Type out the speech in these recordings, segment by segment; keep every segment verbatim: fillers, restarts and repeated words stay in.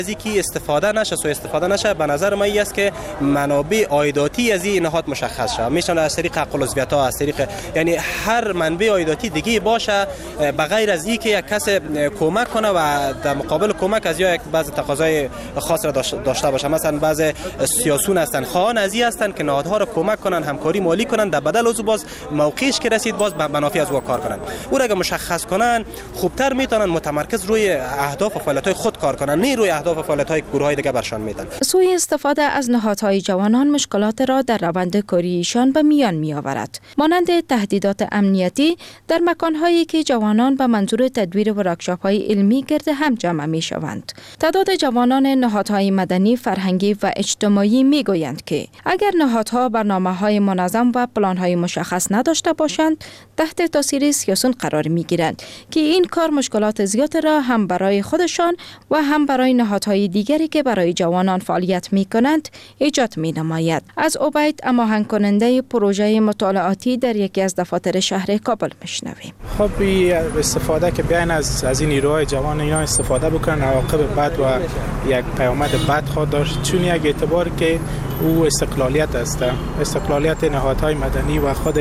از اینکه استفاده نشه، سوء استفاده نشه، به نظر من است که منابع عایداتی از این نهاد مشخص شه. میشه از طریق حق العضویت‌ها، از طریق یعنی هر منبع عایداتی دیگه باشه، به غیر از اینکه یک کس کمک کنه و در مقابل کمک از یا یک بعضی تقاضای خاص را داشته باشه. مثلا بعضی سیاسیون هستن، خواهان از این هستن که نهادها را کمک کنن، همکاری مالی کنن، در بدل از باز موقعش که رسید باز به منافع از او کار کنن. او را اگه مشخص کنن خوبتر میتونن متمرکز روی اهداف و فعالیت‌های خود کار کنن، نه روی اهداف و فعالیت‌های گروه‌های دیگه برشان میدن. سوء استفاده از نهادهای جوانان مشکلات را در روند کاریشان به میان میآورد، مانند تهدیدات امنیتی در مکان‌هایی که جوانان به منظور تدویر ورکشاپ‌های علمی گرد هم جمع می‌شوند. تعداد جوانان نهادهای مدنی، فرهنگی و اجتماعی میگویند که اگر نهادها برنامه‌های منظم و پلان‌های مشخص نداشته باشند، تحت تاثیر سیاسیون قرار می‌گیرند که این کار مشکلات زیاد را هم برای خودشان و هم برای نهادهای دیگری که برای جوانان فعالیت می‌کنند ایجاد می‌نماید. از عبید هماهنگ کننده پروژه مطالعاتی در یکی از دفاتر شهر کابل میشنویم. خب استفاده که بیان از از این نیروهای جوان اینا استفاده بکنن، عواقب بد و یک پیامد بد خود داشت، چون یک اعتبار که او استقلالیت است، استقلالیت نهادهای مدنی و خود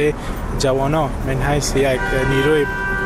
جوانا من حیث یک نیروی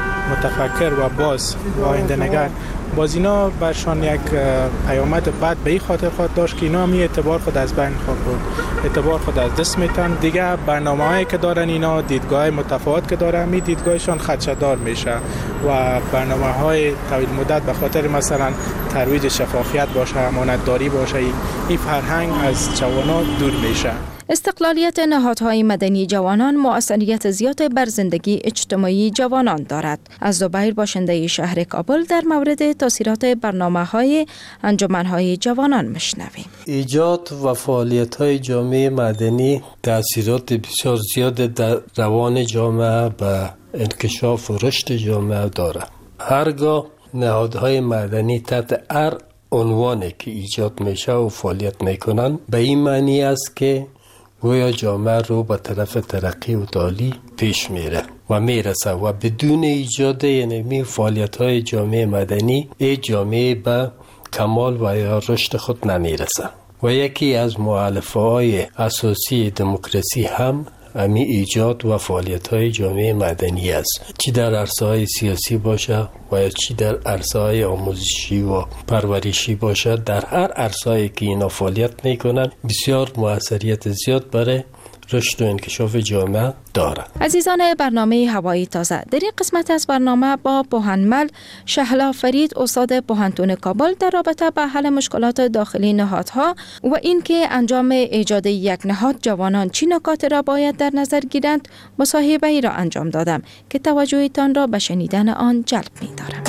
متفکر و باز و آینده‌نگر، باز اینا برشان یک پیامد بد به این خاطر خود داشت که اینا می اعتبار خود از بین خود بود، اعتبار خود از دست میتن. دیگه برنامه‌هایی که دارن اینا، دیدگاه متفاوت که دارن، می دیدگاهشان خدشه‌دار میشه و برنامه‌های طویل مدت به خاطر مثلا ترویج شفافیت باشه، امانتداری باشه، این فرهنگ از جوانان دور میشه. استقلالیت نهادهای مدنی جوانان مؤثریت زیاد بر زندگی اجتماعی جوانان دارد. از زبیر باشنده شهر کابل در مورد تاثیرات برنامه‌های انجمن‌های جوانان میشنویم. ایجاد و فعالیت‌های جامعه مدنی تاثیرات بسیار زیاد در روان جامعه و انکشاف و رشد جامعه دارد. هرگاه نهادهای مدنی تحت هر عنوانی که ایجاد میشه و فعالیت میکنن، به این معنی است که گویا جامعه رو به طرف ترقی و تعالی پیش میره و میرسه و بدون ایجاد یعنی فعالیت‌های جامعه مدنی این جامعه به کمال و یا رشد خود نمیرسه. و یکی از مؤلفه‌های اساسی دموکراسی هم امی ایجاد و فعالیت‌های جامعه مدنی است، چی در عرصه‌های سیاسی باشه و یا چی در عرصه‌های آموزشی و پرورشی باشه، در هر عرصه‌ای که اینا فعالیت میکنن بسیار موثریت زیاد برای رشد و انکشاف جامعه دارد. عزیزان برنامه هوایی تازه، در این قسمت از برنامه با پوهنمل شهلا فرید استاد پوهنتون کابل در رابطه با حل مشکلات داخلی نهادها و اینکه انجام ایجاد یک نهاد جوانان چه نکات را باید در نظر گیرند مصاحبه ای را انجام دادم که توجهتان را به شنیدن آن جلب می دارم.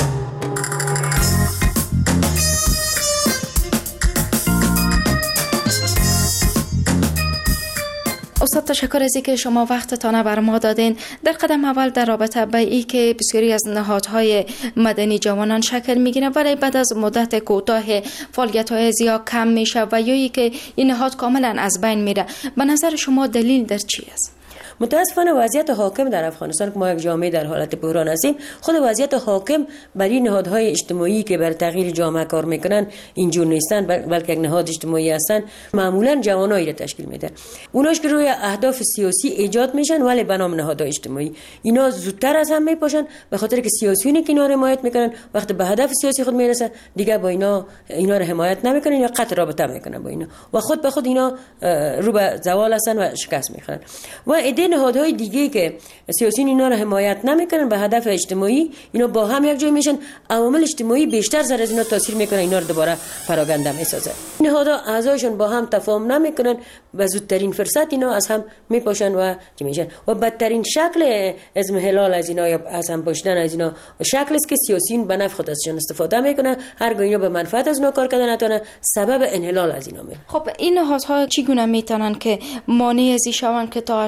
استاد تشکر از اینکه شما وقتتان بر ما دادین. در قدم اول در رابطه با این که بسیاری از نهادهای مدنی جوانان شکل میگیرن ولی بعد از مدت کوتاه فعالیت‌های زیاد کم میشه و یا اینکه این نهاد کاملا از بین میره، به نظر شما دلیل در چی است؟ متاسفانه وضعیت حاکم در افغانستان که ما یک جامعه در حالت بحران هستیم، خود وضعیت حاکم برای نهادهای اجتماعی که بر تغییر جامعه کار میکنن اینجور نیستن، بلکه یک نهاد اجتماعی هستن، معمولا جوانایی را تشکیل میده. اوناش که روی اهداف سیاسی ایجاد میشن ولی به نام نهادهای اجتماعی، اینا زودتر از هم میپاشن به خاطر که سیاسیونی که اینا رو حمایت میکنن وقتی به هدف سیاسی خود میرسن دیگه با اینا اینا رو حمایت نمیکنن یا قطع رابطه میکنن با اینا و خود به خود اینا رو به زوال هستن و شکست میخورن. و ایده نهادهای دیگه که سیاسیون اینا رو حمایت نمیکنن به هدف اجتماعی، اینا با هم یک جای میشن، عوامل اجتماعی بیشتر سر از اینا تاثیر میکنه، اینا رو دوباره پراگنده میسازه. نهادها اعضایشون با هم تفاهم نمیکنن و زودترین فرصت اینا از هم میپاشن و چی میشن و بدترین شکل از انحلال از اینا یا از هم پاشیدن از اینا شکلی است که سیاسیون به نفع خود ازشون استفاده میکنن، هرگاه اینا به منفعت از اونا کار کردن نتونه سبب انحلال از اینا میشه. خب این نهادها چگونه میتونن که مانع از این شون که تا اشخاص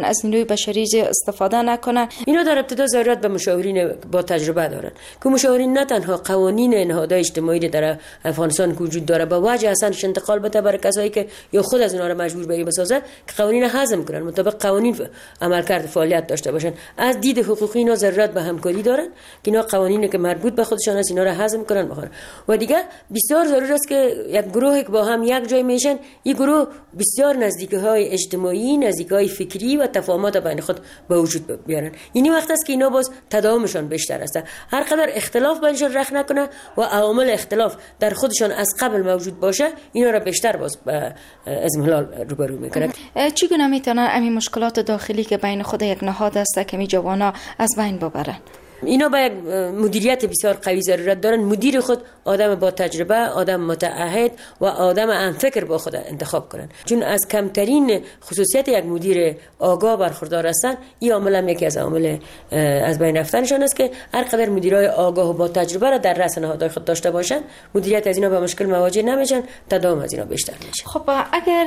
از نیروی بشری استفاده نکنن. اینا در ابتدا ضرورت به مشاورین با تجربه دارن که مشاورین نه تنها قوانین نهادهای اجتماعی در افغانستان وجود داره با وجه اصلاش انتقال بده برای کسایی که یا خود از اینا رو مجبور به این بسازه که قوانین هضم کنن، مطابق قوانین عملکرد فعالیت داشته باشن. از دید حقوقی اینا ضرورت به همکاری دارن که اینا قوانینی که مربوط به خودشان است اینا رو هضم کنن بخورن. و دیگه بسیار ضروری است که یک گروهی که با هم یک جای میشن، این گروه بسیار نزدیکی‌های اجتماعی، نزدیکی‌های فکری و تفاهمات بین خود به وجود بیارن. اینی وقت است که اینا باز تداومشان بیشتر است. هر قدر اختلاف بینشان رخ نکنه و عوامل اختلاف در خودشان از قبل موجود باشه، اینا را بیشتر باز به ازمهلال روبرو میکنه. چگونه میتونن همین مشکلات داخلی که بین خود یک نهاد است که می جوانا از بین ببرن؟ اینا با یک مدیریت بسیار قوی ضرورت دارن. مدیر خود آدم با تجربه، آدم متعهد و آدم همفکر با خود انتخاب کنن، چون از کمترین خصوصیت یک مدیر آگاه برخوردار هستن. این عامل هم یکی از عوامل از بین رفتنشان است که هر قدر مدیرای آگاه و با تجربه را در رأس نهادهای خود داشته باشن، مدیریت از اینا با مشکل مواجه نمیشن، تداوم از اینا بیشتر میشه. خب اگر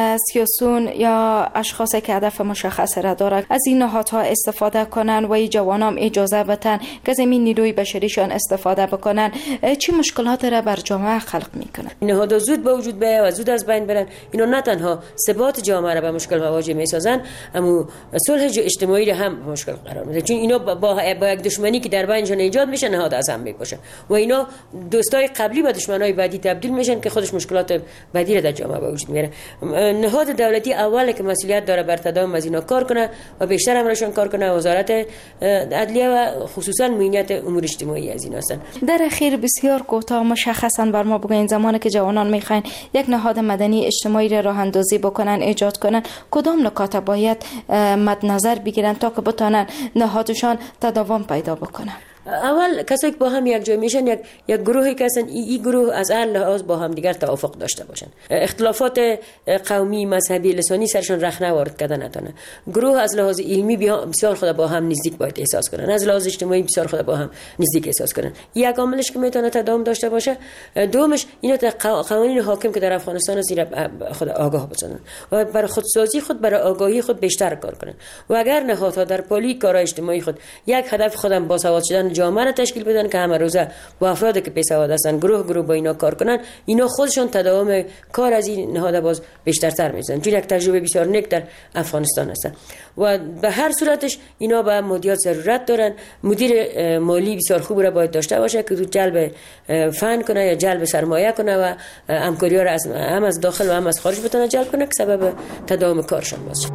سیاسون یا اشخاصی که هدف مشخص را دارن از این نهادها استفاده کنن و این جوانان اجازه بدن که از این نیروی بشریشان استفاده بکنن، چه مشکلات را بر جامعه خلق میکنن؟ نهادها زود به وجود بیاین و زود از بین برن. اینا نه تنها ثبات جامعه را به مشکل مواجه میسازن، اما صلح اجتماعی را هم به مشکل قرار میدن، چون اینا با, با یک دشمنی که در بینشان ایجاد میشه نهاد از هم میکشن و اینا دوستای قبلی به دشمنای بعدی تبدیل میشن که خودش مشکلات بعدی را در جامعه به وجود میاره. نهاد دولتی اوله که مسئولیت داره بر تداوم از اینا کار کنه و بیشتر امرشون کار کنه وزارت عدلیه و خصوصا مدیریت امور اجتماعی از این هستن. در اخیر بسیار کوتاه مشخصا بر ما بگوین، زمانی که جوانان میخواین یک نهاد مدنی اجتماعی را راه اندازی بکنن، ایجاد کنن، کدام نکات باید مد نظر بگیرن تا که بتونن نهادشان تداوم پیدا بکنن؟ اول کسایی که با هم یک جای میشن، یک یک گروهی که هستن، این ای گروه از هر لحاظ با هم دیگر توافق داشته باشن، اختلافات قومی، مذهبی، لسانی سرشون رخ نوارد کردن نتونه. گروه از لحاظ علمی بسیار خود با هم نزدیک باید احساس کنن، از لحاظ اجتماعی بسیار خود با هم نزدیک احساس کنن. یک عاملش که میتونه تداوم داشته باشه. دومش اینا قوانین حاکم که در افغانستان از خود آگاه باشن و برای خودسازی خود، برای آگاهی خود بیشتر کار کنن. و اگر نهادها در پالی کارهای اجتماعی خود یک هدف خودم باسواد شدن جامعه را تشکیل بدن که همه روزه با افرادی که پیسواد هستن گروه گروه با اینا کار کنن، اینا خودشون تداوم کار از این نهاد باز بیشترتر میزنن، چون یک تجربه بسیار نیک در افغانستان هست. و به هر صورتش اینا به مدیریت ضرورت دارن. مدیر مالی بسیار خوب را باید داشته باشه که تو جلب فند کنه یا جلب سرمایه کنه و همکاری را هم از داخل و هم از خارج بتونه جلب کنه که سبب تداوم کارشون باشه.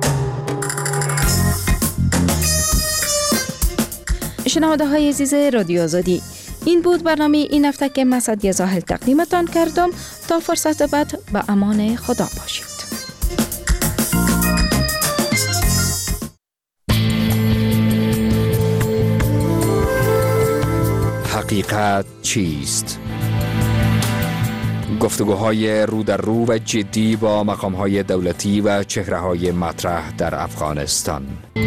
شنونده های عزیز رادیو آزادی، این بود برنامه این هفته که من سعدیه زاهل تقدیمتان کردم. تا فرصت بعد به امان خدا باشید. حقیقت چیست؟ گفتگوهای رو در رو و جدی با مقام‌های دولتی و چهره‌های مطرح در افغانستان.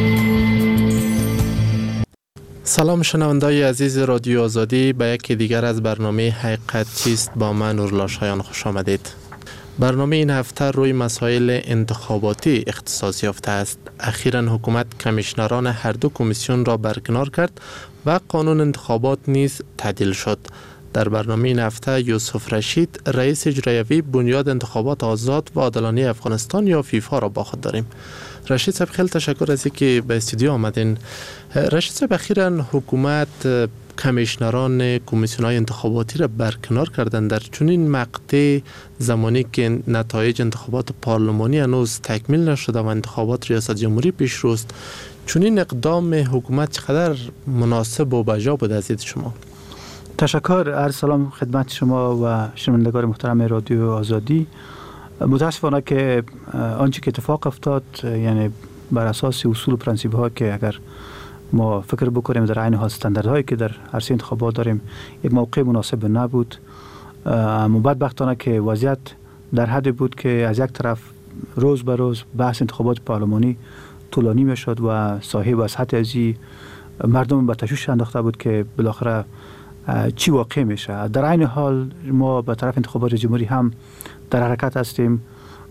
سلام شنونده‌های عزیز رادیو آزادی، به یکی دیگر از برنامه حقیقت چیست با من نورالله شایان خوش آمدید. برنامه این هفته روی مسائل انتخاباتی اختصاص یافته است. اخیراً حکومت کمیشنران هر دو کمیسیون را برکنار کرد و قانون انتخابات نیز تعدیل شد. در برنامه این هفته یوسف رشید، رئیس اجرایی بنیاد انتخابات آزاد و عادلانه افغانستان یا فیفا را با خود داریم. رشید صاحب خیلی تشکر از اینکه به استودیو آمدین. رشید صاحب، اخیراً حکومت کمیشنران کمیسیون‌های انتخاباتی را برکنار کردند در چنین مقطع زمانی که نتایج انتخابات پارلمانی هنوز تکمیل نشده و انتخابات ریاست جمهوری پیش روست. چنین اقدام حکومت چقدر مناسب و بجا بود از دید شما؟ تشکر. عرض سلام خدمت شما و شنوندگان محترم رادیو آزادی. متاسفانه که آنچه که اتفاق افتاد، یعنی بر اساس اصول و پرنسیب ها که اگر ما فکر بکنیم در عین حال استانداردهایی که در عرصه انتخابات داریم، یک موقع مناسب نبود. اما بدبختانه که وضعیت در حدی بود که از یک طرف روز به روز بحث انتخابات پارلمانی طولانی میشد و صاحب از حد ازی مردم به تشویش انداخته بود که بالاخره چی واقع میشه. در عین حال ما به طرف انتخابات جمهوری هم در حرکت هستیم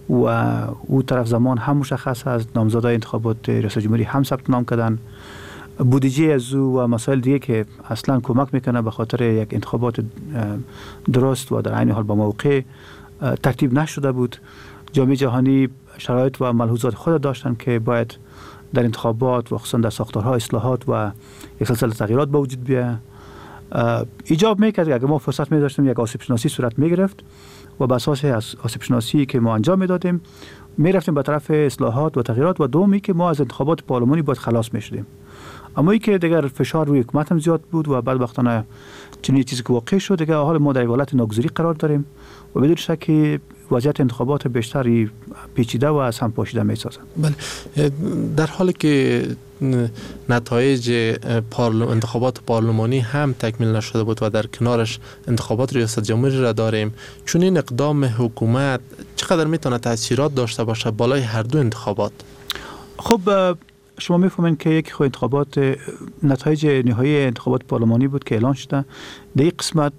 و او طرف زمان هم مشخص است. نامزدای انتخابات ریاست جمهوری هم ثبت نام کردن. بودجه از او و مسائل دیگه که اصلا کمک میکنه به خاطر یک انتخابات درست و در عین حال با موقع ترتیب نشده بود. جامعه جهانی شرایط و ملحوظات خود داشتن که باید در انتخابات و خصوصا در ساختارها اصلاحات و یک سلسله تغییرات به وجود بیاید. ایجاب میکرد اگر ما فرصت می داشتیم یک آسیب شناسی صورت میگرفت و بر اساس آسیب شناسی که ما انجام میدادیم میرفتیم به طرف اصلاحات و تغییرات و دومی که ما از انتخابات پارلمانی باید خلاص میشدیم. اما ای که دیگر فشار روی حکومت هم زیاد بود و بعد وقتانه چنین چیزی که واقع شد دیگر حال ما در حالت ناگزیری قرار داریم و بدون شک وضعیت انتخابات بیشتری پیچیده و از هم پاشیده می‌سازد. بله، در حالی که نتایج پارلمان انتخابات پارلمانی هم تکمیل نشده بود و در کنارش انتخابات ریاست جمهوری را داریم، چون این اقدام حکومت چقدر میتونه تاثیرات داشته باشه بالای هر دو انتخابات؟ خب شما میفهمین که یک خو انتخابات نتایج نهایی انتخابات پارلمانی بود که اعلان شده. در این قسمت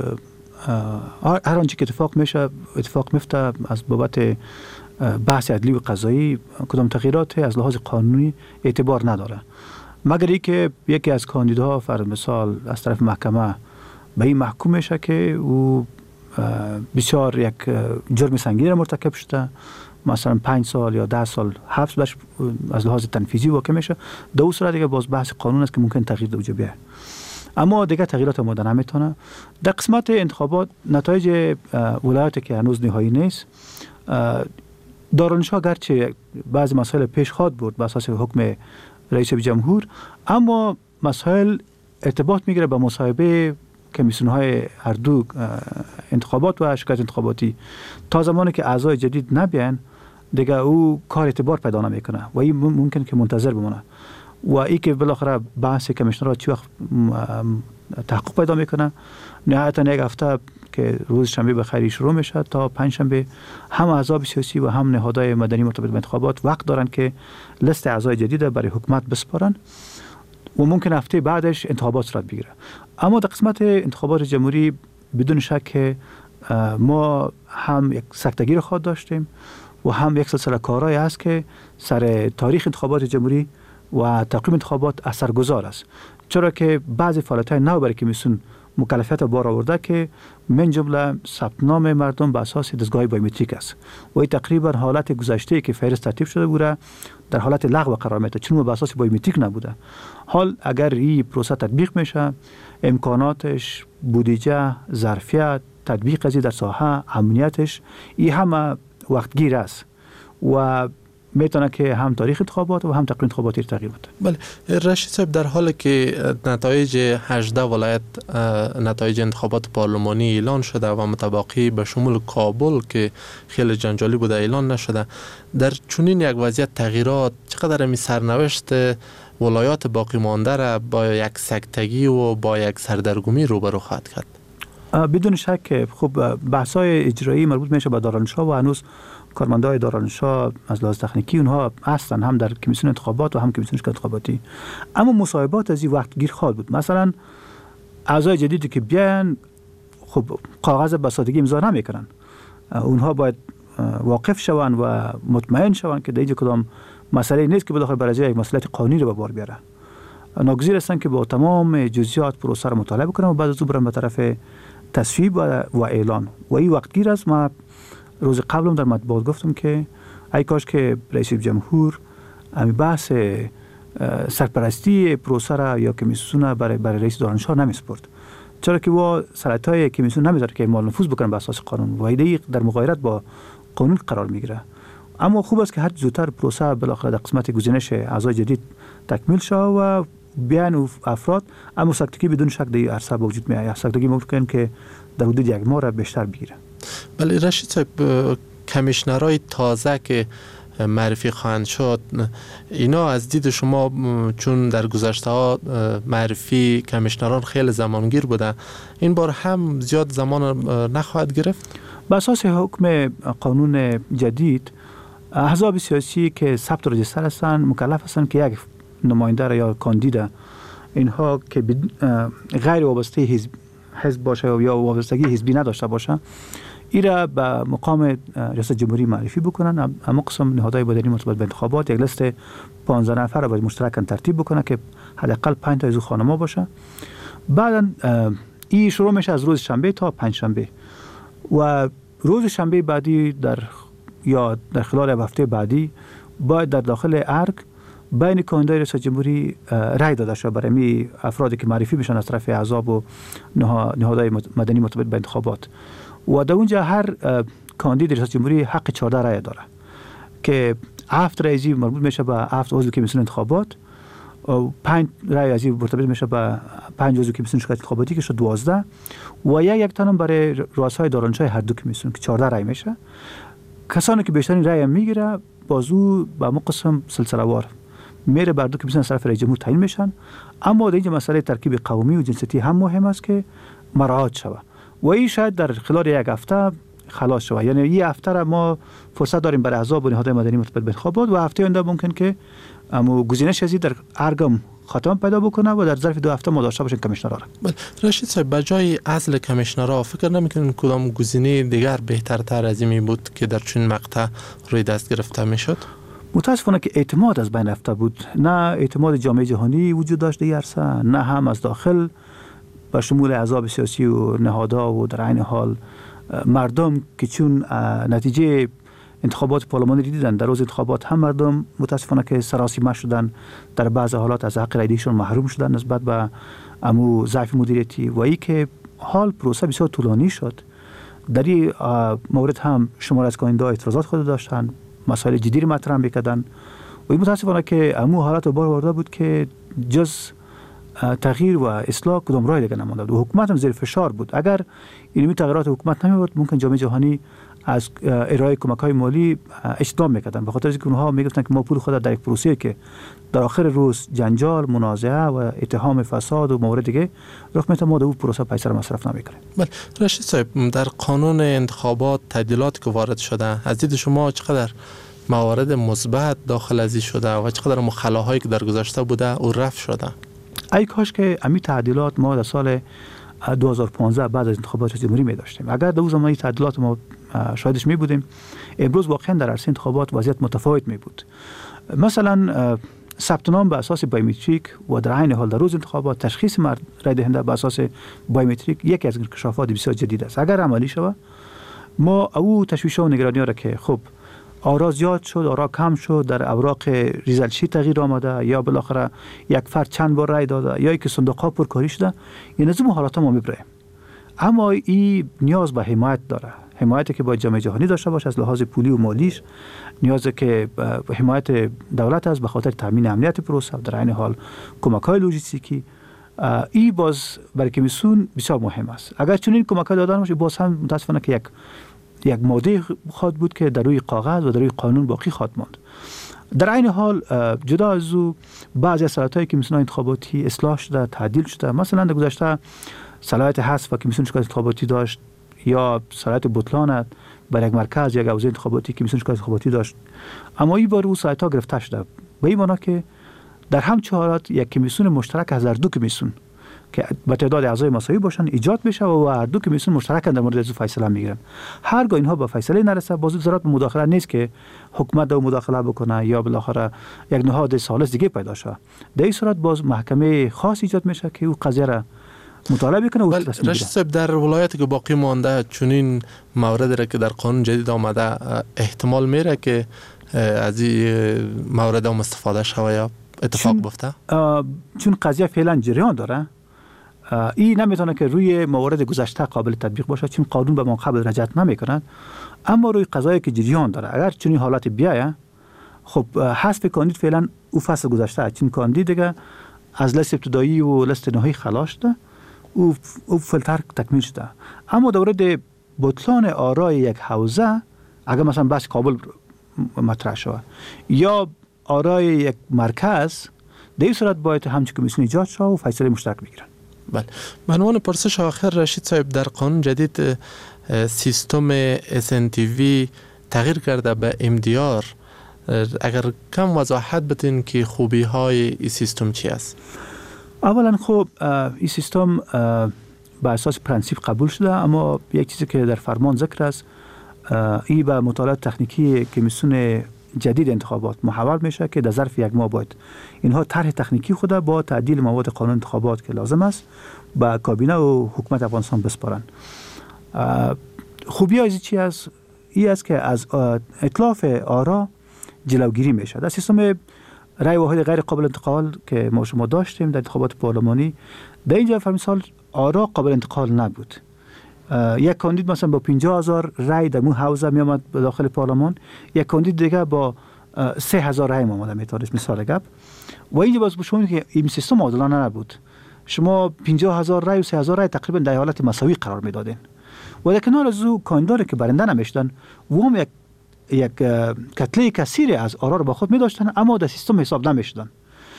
هر آنچه که اتفاق میشه اتفاق میفته از بابت بحث عدلی و قضایی، کدام تغییرات از لحاظ قانونی اعتبار نداره مگر اینکه یکی از کاندیداها فرض مثال از طرف محکمه به این محکوم میشه که او بسیار یک جرم سنگین مرتکب شده، مثلا پنج سال یا ده سال حبس بهش از لحاظ تنفیذی واقع میشه. در اون صورت دیگه باز بحث قانون است که ممکن تغییر دوجه بیاد، اما دیگه تغییرات مدن نمیتونه. در قسمت انتخابات نتایج ولایت که هنوز نهایی نیست، دارالانشا گرچه بعضی مسائل پیش خواد بود به اساس حکم رئیس جمهور، اما مسائل ارتباط میگیره به مصاحبه کمیسیون های هر دو انتخابات و شکایت انتخاباتی. تا زمانی که اعضای جدید نبیان دیگه او کار اعتبار پیدا نمیکنه و این ممکن که منتظر بمونه و ای که بالاخره بحث کمیشنرها چی وقت تحقق پیدا میکنه. نهایتا یک هفته که روز شنبه به خیری شروع میشه تا پنج شنبه هم احزاب سیاسی و هم نهادهای مدنی مرتبط به انتخابات وقت دارن که لیست اعضای جدید برای حکومت بسپارن و ممکن هفته بعدش انتخابات صورت بگیره. اما در قسمت انتخابات جمهوری بدون شک ما هم یک سکتگی رو خواهد داشتیم و هم یک سلسله کارهایی هست که سر تاریخ انتخابات جمهوری و تقویم انتخابات اثرگذار است، چرا که بعضی فعالیت‌های نو برای کمیسیون مکلفیت بار آورده که من جمله ثبت نام مردم به اساس دستگاه بایومتریک است و این تقریبا حالت گذشته که فهرست ترتیب شده بوده در حالت لغو قرار میده چون به اساس بایومتریک نبوده. حال اگر این پروسه تطبیق میشه امکاناتش، بودجه، ظرفیت، تطبیق از در ساحه، امنیتش این همه وقتگیر است و میتونه که هم تاریخ انتخابات و هم تقویم انتخاباتی تغییر بده. بله رشید صاحب، در حالی که نتایج هجده ولایت نتایج انتخابات پارلمانی اعلان شده و متباقی به شمول کابل که خیلی جنجالی بوده اعلان نشده، در چنین یک وضعیت تغییرات چقدر می سرنوشت ولایات باقی مانده را با یک سکتگی و با یک سردرگمی روبرو خواهد کرد؟ بدون شک خب بحث‌های اجرایی مربوط میشه به دارالانشا و هنوز کارمندای دارالانشا از لحاظ تکنیکی اونها هستن هم در کمیسیون انتخابات و هم کمیسیون شکایت انتخاباتی، اما مصاحبات از این وقت گیر خواهد بود. مثلا اعضای جدیدی که بیان خب کاغذ به سادگی امضا نمیکنن، اونها باید واقف شوند و مطمئن شوند که در اینجا کدام مسئله نیست که بداخل برای یک مسئله قانونی رو به بار بیاره. ناگزیر هستن که با تمام جزئیات پروسه رو مطالعه کنن و بعد از اون برن به طرف تصویب و اعلان و این وقت گیر است. ما روز قبلم در مطبوعات گفتم که ای کاش که رئیس جمهور امی بحث سرپرستی پروسه را یا کمیسیون برای برای رئیس دارالانشا نمیسپرد، چرا که با صلاحیت‌های کمیسیون نمیذاره که اعمال نفوذ بکنن به اساس قانون و ایده در مغایرت با قانون قرار میگیره. اما خوب است که هر زودتر پروسه بالاخره در قسمت گزینش اعضای جدید تکمیل شود و بیان افراد، اما سکتگی بدون شک در عرصه به وجود میاد. سکتگی ممکن که در حدود یک ماه را بیشتر بگیره. بله رشید صاحب، کمیشنرهای تازه که معرفی خواهند شد اینا از دید شما چون در گذشته ها معرفی کمیشنران خیلی زمانگیر بوده، این بار هم زیاد زمان نخواهد گرفت؟ به اساس حکم قانون جدید احزاب سیاسی که ثبت رجیستر هستند مکلف هستند که یک نماینده یا کاندید اینها که غیر وابسته حزب حزب باشه یا وابستگی حزبی نداشته باشه این را به مقام ریاست جمهوری معرفی بکنن. اما قسم نهادهای مدنی مرتبط به انتخابات یک لیست پانزده نفر را باید مشترکاً ترتیب بکنه که حداقل پنج تا از خانم‌ها باشه. بعداً این شروع میشه از روز شنبه تا پنج شنبه و روز شنبه بعدی در یا در خلال هفته بعدی باید در داخل ارگ بین کاندیدای ریاست جمهوری رای داده شود برای می افرادی که معرفی بشن از طرف احزاب و نهادهای مدنی مرتبط به انتخابات. و در اونجا هر کاندید ریاست جمهوری حق چهارده رای داره که هفت رای ازی مربوط میشه به هفت عضو کمیسیون انتخابات و پنج رای ازی مرتبط میشه به پنج عضو کمیسیون شرکت انتخاباتی که شد دوازده و یک یک تن برای رؤسای دارالانشای هر دو کمیسیون که چهارده رای میشه. کسانی که بیشترین رای میگیره بازو با مقسم سلسله وار میره بر دو کمیسیون از طرف رئیس جمهور تعیین میشن. اما در اینجا مسئله ترکیب قومی و جنسیتی هم مهم است که مراعات شود و این شاید در خلال یک هفته خلاص شود. یعنی یک هفته را ما فرصت داریم برای احزاب و نهادهای مدنی مرتبط به انتخابات و هفته آینده ممکن که اما گزینش ازی در ارگم خاتمه پیدا بکنه و در ظرف دو هفته ما داشته باشیم کمیشنرها را. رشید صاحب بجای عزل کمیشنرها فکر نمیکنین کدام گزینه دیگر بهترتر از این بود که در چون مقطع روی دست گرفته میشد؟ متاسفانه که اعتماد از بین رفته بود. نه اعتماد جامعه جهانی وجود داشت در عرصه، نه هم از داخل با شمول احزاب سیاسی و نهادها و در عین حال مردم که چون نتیجه انتخابات پارلمانی دیدن در روز انتخابات هم مردم متاسفانه که سراسیمه شدن، در بعض حالات از حق رایشون محروم شدن نسبت به امو ضعف مدیریتی و ای که حال پروسه بسیار طولانی شد. در این مورد هم شمار از کاندیداها اعتراضات خود داشتن، مسائل جدی مطرح میکردن و این متاسفانه که امو حالت بار آورده بود که جز تغییر و اصلاح کدام راه دیگه نمانده بود و حکومت هم زیر فشار بود. اگر این تغییرات حکومت نمی‌آورد ممکن جامعه جهانی از ارائه کمک‌های مالی اجتناب می‌کردن، به خاطر اینکه اونها میگفتن که ما پول خود در یک پروسه که در آخر روز جنجال، منازعه و اتهام فساد و موارد دیگه رخ میده، ما در اون پروسه پیسه مصرف نمی‌کنیم. بله رشید صاحب، در قانون انتخابات تعدیلات که وارد شده از دید شما چقدر موارد مثبت داخل ازی شده و چقدر مخالفهایی که در گذشته بوده او رفع شده؟ ای کاش که امی تعدیلات ما در سال دو هزار و پانزده بعد از انتخابات جمهوری می داشتیم. اگر در اون زمان تعدیلات ما شاهدش می بودیم، امروز واقعا در عرصه انتخابات وضعیت متفاوت می بود. مثلا ثبت نام به اساس بایومتریک و در عین حال در روز انتخابات تشخیص مرد رای دهنده به اساس بایومتریک یکی از انکشافات بسیار جدید است. اگر عملی شود ما او تشویش و نگرانی ها را که خب آرا زیاد شد، آرا کم شد، در اوراق ریزلت شیت تغییر آمده یا بالاخره یک فرد چند بار رای داده یا که صندوق ها پرکاری شده، این از اون حالات ما میبریم. اما این نیاز به حمایت داره، حمایتی که باید جامعه جهانی داشته باشه از لحاظ پولی و مالیش، نیازی که حمایت دولت است به خاطر تامین امنیت پروسه، در عین حال کمک‌های لوجستیکی. این باز برای کمیسیون بسیار مهم است. اگر چنین کمک‌ها دادن باشه باز هم متاسفانه که یک یک ماده خواهد بود که در روی کاغذ و در روی قانون باقی خواهد ماند. در عین حال جدا از او بعضی از صلاحیت‌های کمیسیون انتخاباتی اصلاح شده، تعدیل شده. مثلا در گذشته صلاحیت حذف و کمیسیون شکایت انتخاباتی داشت یا صلاحیت بطلان بر یک مرکز یا یک حوزه انتخاباتی کمیسیون شکایت انتخاباتی داشت. اما این بار او صلاحیت‌ها گرفته شده. به این معنی که در همچه حالات یک کمیسیون مشترک از هر دو کمیسیون که با تعداد اعضای مساوی باشن ایجاد بشه و هر دو کمیسیون مشترکاً در مورد از فیصله میگیرن. هرگاه اینها با فیصله نرسه باز ضرورت به مداخله نیست که حکومت در مداخله بکنه یا بالاخره یک نهاد ثالث دیگه پیدا شه. در این صورت باز محکمه خاص ایجاد میشه که او قضیه را مطالعه بکنه و تصمیم بگیره. رشید در ولایتی که باقی مانده چنین موردی را که در قانون جدید آمده احتمال میره که از این موارد هم استفاده شوه یا اتفاق بیفته؟ چون قضیه فعلا جریان داره، این نمیتونه که روی موارد گذشته قابل تطبیق باشه چون قانون به ما قبل رجعت نمیکنند. اما روی قضایی که جریان داره اگر چنین حالت بیایه، خب حذف کاندید فعلا او فصل گذشته چون کاندید دیگه از لیست ابتدایی و لیست نهایی خلاص شده، او او فیلتر تکمیل شده. اما در مورد بطلان آرای یک حوزه اگر مثلا بس کابل مطرح شود یا آرای یک مرکز، در این صورت باید همچون کمیسیون ایجاد شود و فیصله مشترک بگیرن. بله. به عنوان پرسش آخر رشید صاحب، در قانون جدید سیستم اس ان تی وی تغییر کرده به ام دی آر. اگر کم وضاحت بدین که خوبی های این سیستم چی است؟ اولا خب این سیستم به اساس پرنسیپ قبول شده، اما یک چیزی که در فرمان ذکر است این به مطالعات تکنیکی کمیسیون جدید انتخابات محول میشه که در ظرف یک ماه باید اینها طرح تکنیکی خود با تعدیل مواد قانون انتخابات که لازم است با کابینه و حکومت افغانستان بسپارن. خوبی از چی است؟ این است که از اتلاف آرا جلوگیری میشه. در سیستم رای واحد غیر قابل انتقال که ما شما داشتیم در انتخابات پارلمانی، در اینجا مثال آرا قابل انتقال نبود. یک کاندید مثلا با پنجاه هزار رای در مو حوزه می آمد به داخل پارلمان، یک کاندید دیگه با سه هزار رای می آمد میتونست مثال گپ. و اینجا باز شما که این سیستم عادلانه نبود. شما پنجاه هزار رای و سه هزار رای تقریبا در حالت مساوی قرار میدادین. و در کنار از او کاندیدایی که برنده نمیشدن و هم یک یک کتله کثیری از آرا رو با خود می داشتن اما در سیستم حساب نمیشدن.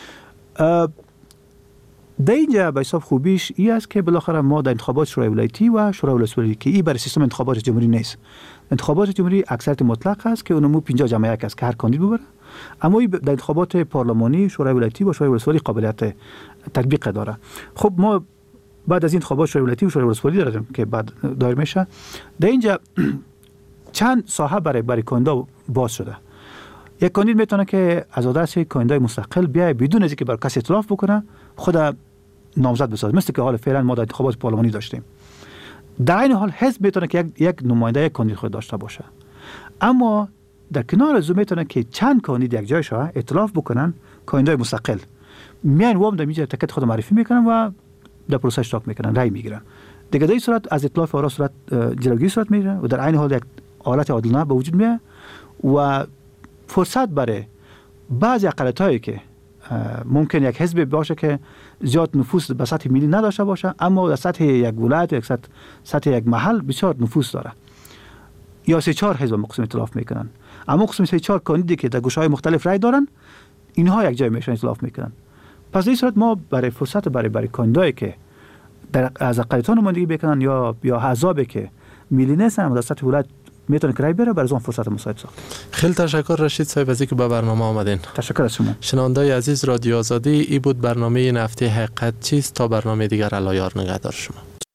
در اینجا به حساب خوبیش این است که بالاخره ما در انتخابات شورای ولایتی و شورای ولسوالی که این برای سیستم انتخابات جمهوری نیست. انتخابات جمهوری اکثریت مطلق است که اونمو پنجاه جمع یک است که هر کاندید ببره، اما در انتخابات پارلمانی شورای ولایتی و شورای ولسوالی قابلیت تطبیق داره. خب ما بعد از این انتخابات شورای ولایتی و شورای ولسوالی داریم که بعد دایر میشه. در اینجا چند ساحه برای برای کاندیدا باز شده. یک کاندید میتونه که از آدرس کاندیدای مستقل بیای بدون از اینکه بر کسی اطلاف بکنه خود نامزد بسازه، مثل که حال فعلا ما در انتخابات پارلمانی داشتیم. در این حال حزب میتونه که یک, یک نماینده یک کاندید خود داشته باشه، اما در کنار از اون میتونه که چند کاندید یک جای شاه اطلاف بکنن کاندیدای مستقل میان وام در میجه تکت خود معرفی میکنن و در پروسه اشتراک میکنن، رای میگیرن. دیگه در این صورت از اطلاف آرا صورت جلوگیری صورت میگیره و در این حال یک حالت عادلانه به وجود میاد و فرصت برای بعضی اقلیت‌هایی که ممکن یک حزب باشه که زیاد نفوذ به سطح ملی نداشته باشه اما در سطح یک ولایت یک سطح, سطح یک محل بسیار نفوذ داره، یا سه چهار حزب مقسم ائتلاف میکنن، اما قسم سه چهار کاندیدی که در گوشه‌های مختلف رای دارن اینها یک جای میشن ائتلاف میکنن. پس این صورت ما برای فرصت برای برای کاندیدایی که در از اقلیت‌ها نمایندگی بکنن یا یا احزابی که ملی نیستن اما در سطح ولایت میتونه کرای بره، برای اون فرصت مساعد ساخت. خیلی تشکر رشید صاحب از اینکه به برنامه آمدین. تشکر از شما. شنونده‌های عزیز، رادیو آزادی ای بود برنامه این هفته حقیقت چیست. تا برنامه دیگر، الله یار نگهدار شما.